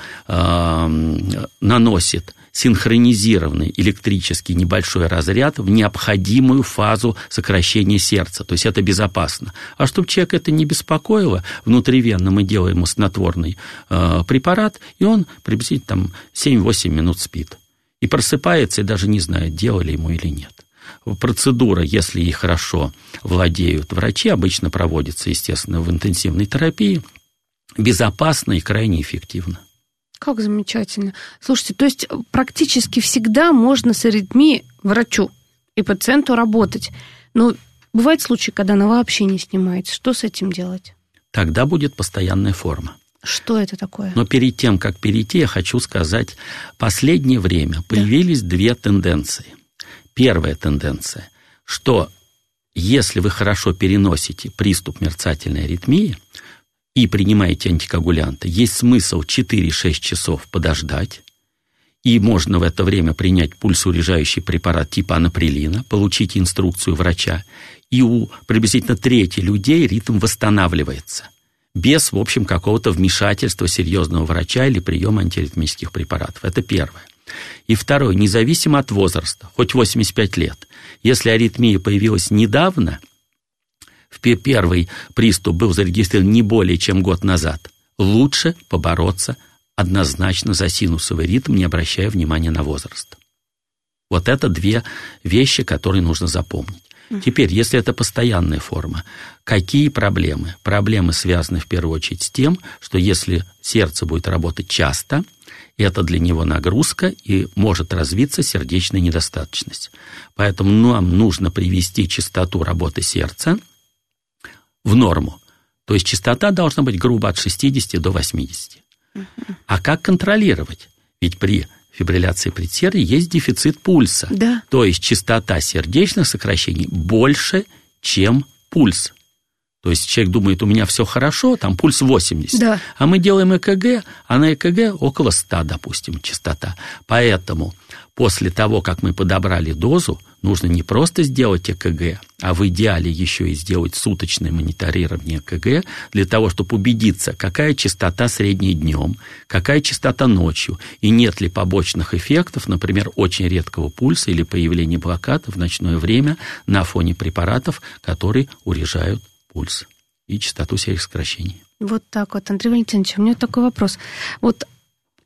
э, наносит синхронизированный электрический небольшой разряд в необходимую фазу сокращения сердца. То есть это безопасно. А чтобы человек это не беспокоило, внутривенно мы делаем ему снотворный э, препарат, и он приблизительно там семь-восемь минут спит. И просыпается, и даже не знает, делали ему или нет. Процедура, если ей хорошо владеют врачи, обычно проводится, естественно, в интенсивной терапии, безопасно и крайне эффективно. Как замечательно. Слушайте, то есть практически всегда можно с аритмией врачу и пациенту работать. Но бывают случаи, когда она вообще не снимается. Что с этим делать? Тогда будет постоянная форма. Что это такое? Но перед тем, как перейти, я хочу сказать, в последнее время появились да. две тенденции. Первая тенденция, что если вы хорошо переносите приступ мерцательной аритмии и принимаете антикоагулянты, есть смысл четыре-шесть часов подождать, и можно в это время принять пульсоурежающий препарат типа анаприлина, получить инструкцию врача, и у приблизительно трети людей ритм восстанавливается. Без, в общем, какого-то вмешательства серьезного врача или приема антиаритмических препаратов. Это первое. И второе, независимо от возраста, хоть восемьдесят пять лет, если аритмия появилась недавно, в первый приступ был зарегистрирован не более чем год назад, лучше побороться однозначно за синусовый ритм, не обращая внимания на возраст. Вот это две вещи, которые нужно запомнить. Теперь, если это постоянная форма, какие проблемы? Проблемы связаны в первую очередь с тем, что если сердце будет работать часто, это для него нагрузка и может развиться сердечная недостаточность. Поэтому нам нужно привести частоту работы сердца в норму. То есть частота должна быть грубо от шестидесяти до восьмидесяти. А как контролировать? Ведь при фибрилляции предсердия есть дефицит пульса. Да. То есть частота сердечных сокращений больше, чем пульс. То есть человек думает, у меня все хорошо, там пульс восемьдесят. Да. А мы делаем ЭКГ, а на ЭКГ около ста, допустим, частота. Поэтому после того, как мы подобрали дозу, нужно не просто сделать ЭКГ, а в идеале еще и сделать суточное мониторирование ЭКГ для того, чтобы убедиться, какая частота средней днем, какая частота ночью, и нет ли побочных эффектов, например, очень редкого пульса или появления блокады в ночное время на фоне препаратов, которые урежают пульс и частоту сердечных сокращений. Вот так вот, Андрей Валентинович, у меня такой вопрос. Вот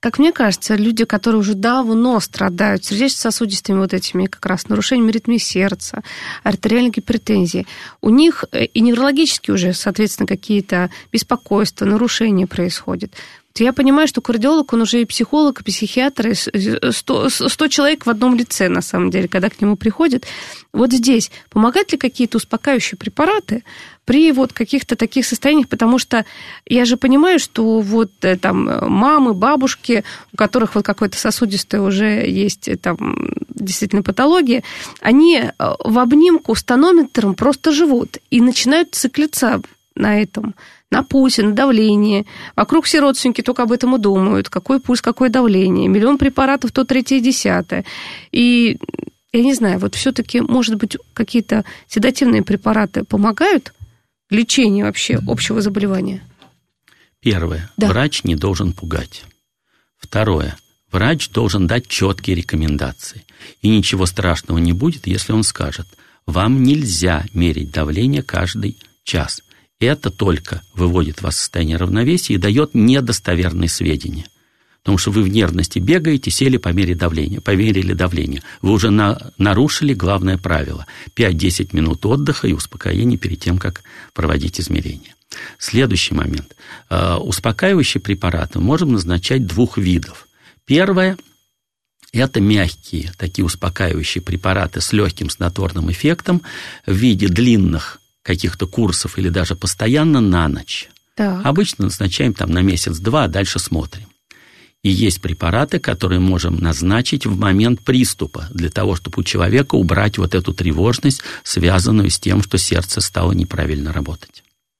Как мне кажется, люди, которые уже давно страдают сердечно-сосудистыми вот этими как раз нарушениями ритма сердца, артериальной гипертензии, у них и неврологически уже, соответственно, какие-то беспокойства, нарушения происходят. Я понимаю, что кардиолог, он уже и психолог, и психиатр, и сто, сто человек в одном лице, на самом деле, когда к нему приходят. Вот здесь помогают ли какие-то успокаивающие препараты при вот каких-то таких состояниях? Потому что я же понимаю, что вот там мамы, бабушки, у которых вот какое-то сосудистое уже есть там действительно патология, они в обнимку с тонометром просто живут и начинают циклиться на этом, на пульсе, на давлении. Вокруг все родственники только об этом и думают. Какой пульс, какое давление. Миллион препаратов, то третье, десятое. И я не знаю, вот все-таки, может быть, какие-то седативные препараты помогают лечению вообще общего заболевания? Первое. Да. Врач не должен пугать. Второе. Врач должен дать четкие рекомендации. И ничего страшного не будет, если он скажет: вам нельзя мерить давление каждый час. Это только выводит вас в состояние равновесия и дает недостоверные сведения. Потому что вы в нервности бегаете, сели, померили давление, померили давление. Вы уже на, нарушили главное правило. пять-десять минут отдыха и успокоения перед тем, как проводить измерения. Следующий момент. Успокаивающие препараты можем назначать двух видов. Первое – это мягкие, такие успокаивающие препараты с легким снотворным эффектом в виде длинных каких-то курсов или даже постоянно на ночь. Так. Обычно назначаем там на месяц-два, а дальше смотрим. И есть препараты, которые можем назначить в момент приступа, для того, чтобы у человека убрать вот эту тревожность, связанную с тем, что сердце стало неправильно работать.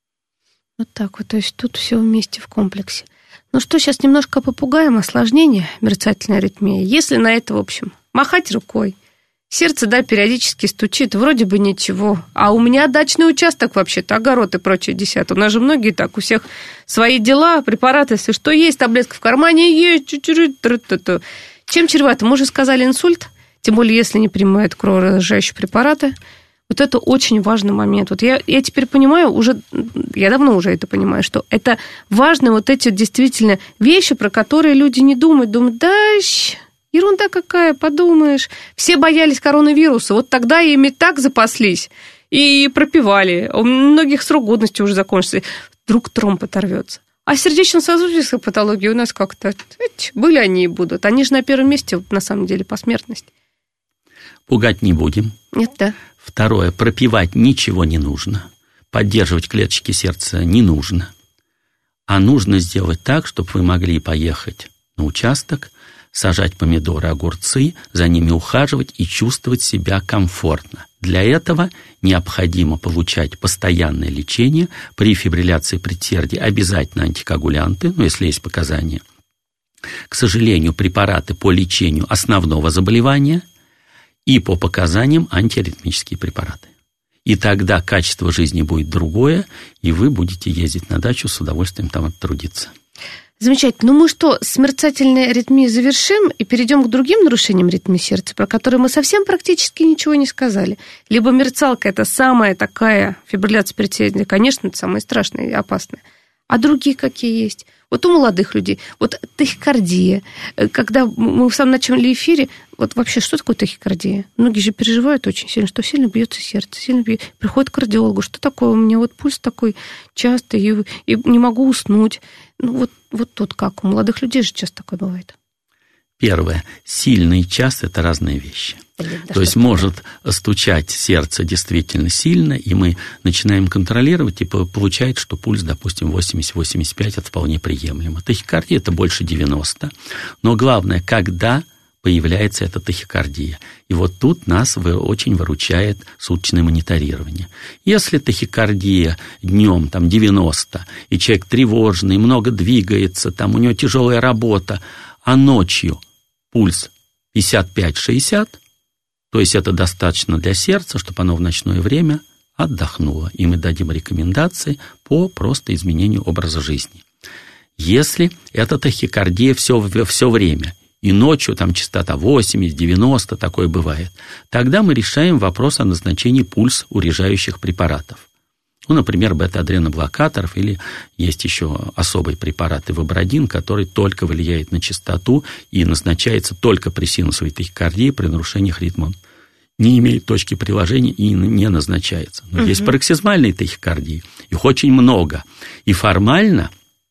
Вот так вот, то есть тут все вместе в комплексе. Ну что, сейчас немножко попугаем осложнение мерцательной аритмии. Если на это, в общем, махать рукой, сердце, да, периодически стучит, вроде бы ничего. А у меня дачный участок вообще-то, огород и прочее десятое. У нас же многие так, у всех свои дела, препараты, если что есть, таблетка в кармане есть, чуть-чуть. Чем чревато? Мы уже сказали инсульт, тем более, если не принимают кроворазжижающие препараты. Вот это очень важный момент. Вот я, я теперь понимаю, уже, я давно уже это понимаю, что это важны вот эти действительно вещи, про которые люди не думают. Думают, да, ерунда какая, подумаешь. Все боялись коронавируса, вот тогда ими так запаслись и пропивали. У многих срок годности уже закончился. Вдруг тромб оторвется. А сердечно-сосудистые патологии у нас как-то были они и будут. Они же на первом месте, на самом деле, по смертности. Пугать не будем. Нет, да. Второе, пропивать ничего не нужно. Поддерживать клеточки сердца не нужно. А нужно сделать так, чтобы вы могли поехать на участок, сажать помидоры, огурцы, за ними ухаживать и чувствовать себя комфортно. Для этого необходимо получать постоянное лечение. При фибрилляции предсердий обязательно антикоагулянты, ну, если есть показания. К сожалению, препараты по лечению основного заболевания и по показаниям антиаритмические препараты. И тогда качество жизни будет другое, и вы будете ездить на дачу с удовольствием там трудиться. Замечательно. Ну мы что, с мерцательной аритмией завершим и перейдем к другим нарушениям ритма сердца, про которые мы совсем практически ничего не сказали. Либо мерцалка – это самая такая фибрилляция предсердия, конечно, это самая страшная и опасная. А другие какие есть? Вот у молодых людей, вот тахикардия. Когда мы в самом начале эфире, вот вообще, что такое тахикардия? Многие же переживают очень сильно, что сильно бьется сердце, сильно бьется. Приходят к кардиологу, что такое? У меня вот пульс такой частый, и, и не могу уснуть. Ну вот, вот тут как? У молодых людей же часто такое бывает. Первое. Сильный час – это разные вещи. Да, То есть может стучать сердце действительно сильно, и мы начинаем контролировать, и получается, что пульс, допустим, восемьдесят - восемьдесят пять – это вполне приемлемо. Тахикардия – это больше девяноста. Но главное, когда появляется эта тахикардия. И вот тут нас очень выручает суточное мониторирование. Если тахикардия днем там, девяносто, и человек тревожный, много двигается, там, у него тяжелая работа, а ночью пульс пятьдесят пять - шестьдесят, то есть это достаточно для сердца, чтобы оно в ночное время отдохнуло. И мы дадим рекомендации по просто изменению образа жизни. Если это тахикардия все, все время, и ночью там частота восемьдесят - девяносто, такое бывает, тогда мы решаем вопрос о назначении пульс-урежающих препаратов. Ну, например, бета-адреноблокаторов, или есть еще особый препарат ивабрадин, который только влияет на частоту и назначается только при синусовой тахикардии, при нарушениях ритма. Не имеет точки приложения и не назначается. Но угу. есть пароксизмальные тахикардии, их очень много. И формально,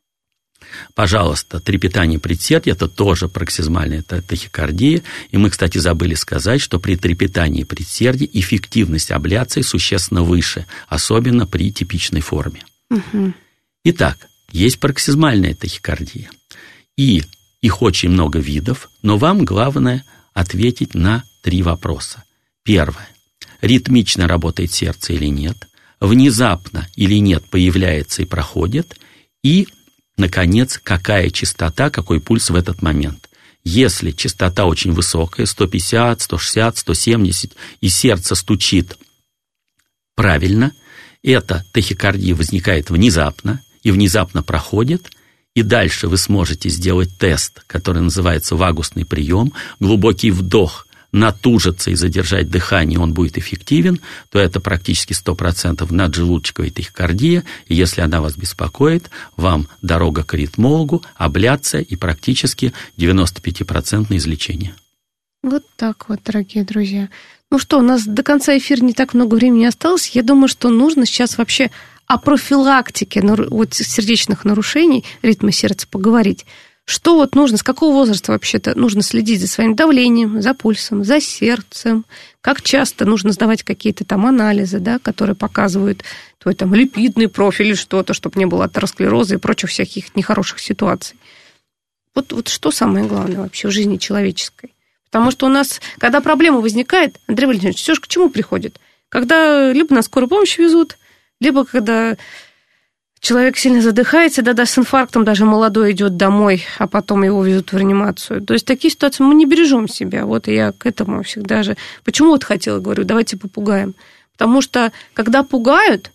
пожалуйста, трепетание предсердия – это тоже пароксизмальная тахикардия. И мы, кстати, забыли сказать, что при трепетании предсердия эффективность абляции существенно выше, особенно при типичной форме. Угу. Итак, есть пароксизмальная тахикардия. И их очень много видов, но вам главное ответить на три вопроса. Первое. Ритмично работает сердце или нет? Внезапно или нет появляется и проходит? И, наконец, какая частота, какой пульс в этот момент? Если частота очень высокая, сто пятьдесят, сто шестьдесят, сто семьдесят, и сердце стучит правильно, эта тахикардия возникает внезапно и внезапно проходит, и дальше вы сможете сделать тест, который называется вагусный прием, глубокий вдох, натужиться и задержать дыхание, он будет эффективен, то это практически сто процентов наджелудочковая тахикардия, и если она вас беспокоит, вам дорога к ритмологу, абляция и практически девяносто пять процентов излечение. Вот так вот, дорогие друзья. Ну что, у нас до конца эфира не так много времени осталось. Я думаю, что нужно сейчас вообще о профилактике вот, сердечных нарушений ритма сердца поговорить. Что вот нужно, с какого возраста вообще-то нужно следить за своим давлением, за пульсом, за сердцем? Как часто нужно сдавать какие-то там анализы, да, которые показывают твой там липидный профиль или что-то, чтобы не было атеросклероза и прочих всяких нехороших ситуаций? Вот, вот что самое главное вообще в жизни человеческой? Потому что у нас, когда проблема возникает, Андрей Валентинович, все же к чему приходит? Когда либо на скорую помощь везут, либо когда человек сильно задыхается, да-да, с инфарктом даже молодой идет домой, а потом его везут в реанимацию. То есть такие ситуации мы не бережем себя. Вот я к этому всегда же... Почему вот хотела, говорю, давайте попугаем. Потому что, когда пугают,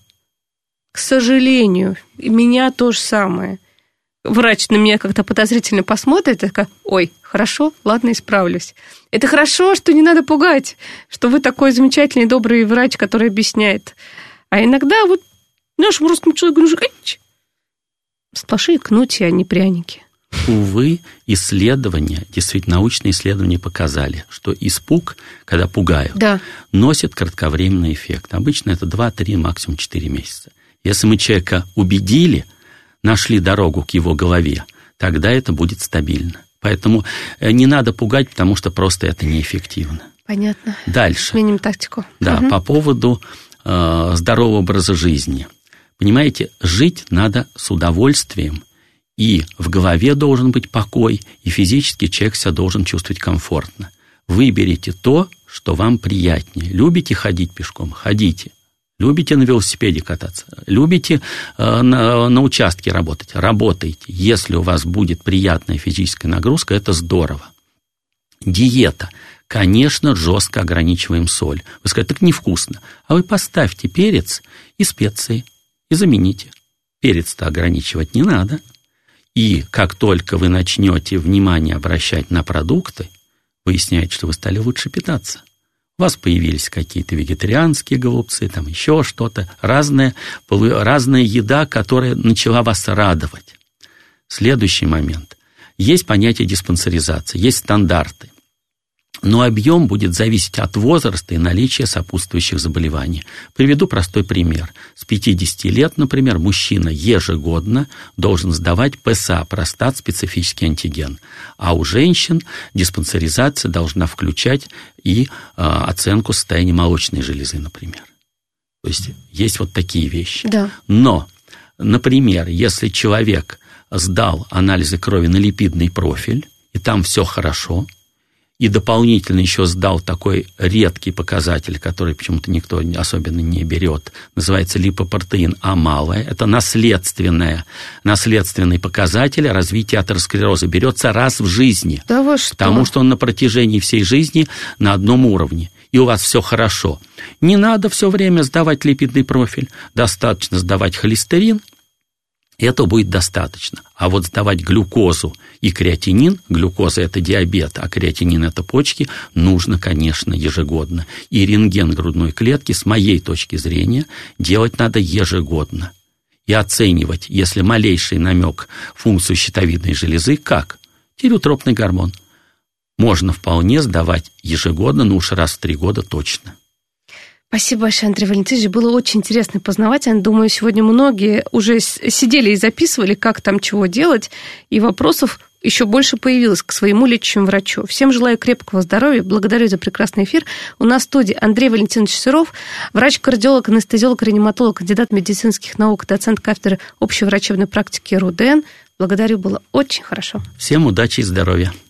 к сожалению, и меня то же самое. Врач на меня как-то подозрительно посмотрит, и такая, ой, хорошо, ладно, исправлюсь. Это хорошо, что не надо пугать, что вы такой замечательный, добрый врач, который объясняет. А иногда вот нашему русскому человеку нужно сплошные кнути, а не пряники. Увы, исследования, действительно, научные исследования показали, что испуг, когда пугают, да, носит кратковременный эффект. Обычно это два-три, максимум четыре месяца. Если мы человека убедили, нашли дорогу к его голове, тогда это будет стабильно. Поэтому не надо пугать, потому что просто это неэффективно. Понятно. Дальше. Сменим тактику. Да, угу. По поводу э, здорового образа жизни. Понимаете, жить надо с удовольствием, и в голове должен быть покой, и физически человек себя должен чувствовать комфортно. Выберите то, что вам приятнее. Любите ходить пешком? Ходите. Любите на велосипеде кататься? Любите э, на, на участке работать? Работайте. Если у вас будет приятная физическая нагрузка, это здорово. Диета. Конечно, жестко ограничиваем соль. Вы скажете, так невкусно. А вы поставьте перец и специи. И замените. Перец-то ограничивать не надо. И как только вы начнете внимание обращать на продукты, выясняете, что вы стали лучше питаться. У вас появились какие-то вегетарианские голубцы, там еще что-то, разная, разная еда, которая начала вас радовать. Следующий момент. Есть понятие диспансеризации, есть стандарты. Но объем будет зависеть от возраста и наличия сопутствующих заболеваний. Приведу простой пример. С пятидесяти лет, например, мужчина ежегодно должен сдавать ПСА, простат специфический антиген. А у женщин диспансеризация должна включать и э, оценку состояния молочной железы, например. То есть есть вот такие вещи. Да. Но, например, если человек сдал анализы крови на липидный профиль, и там все хорошо, и дополнительно еще сдал такой редкий показатель, который почему-то никто особенно не берет, называется липопротеин А малое. Это наследственное, наследственный показатель развития атеросклероза. Берется раз в жизни, да вы что? Потому что он на протяжении всей жизни на одном уровне. И у вас все хорошо. Не надо все время сдавать липидный профиль. Достаточно сдавать холестерин, этого будет достаточно. А вот сдавать глюкозу и креатинин, глюкоза – это диабет, а креатинин – это почки, нужно, конечно, ежегодно. И рентген грудной клетки, с моей точки зрения, делать надо ежегодно. И оценивать, если малейший намек функцию щитовидной железы, как? Тиреотропный гормон. Можно вполне сдавать ежегодно, но уж раз в три года точно. Спасибо большое, Андрей Валентинович. Было очень интересно и познавательно. Думаю, сегодня многие уже сидели и записывали, как там чего делать, и вопросов еще больше появилось к своему лечащему врачу. Всем желаю крепкого здоровья. Благодарю за прекрасный эфир. У нас в студии Андрей Валентинович Серов, врач-кардиолог, анестезиолог, реаниматолог, кандидат медицинских наук, доцент кафедры общей врачебной практики РУДН. Благодарю, было очень хорошо. Всем удачи и здоровья.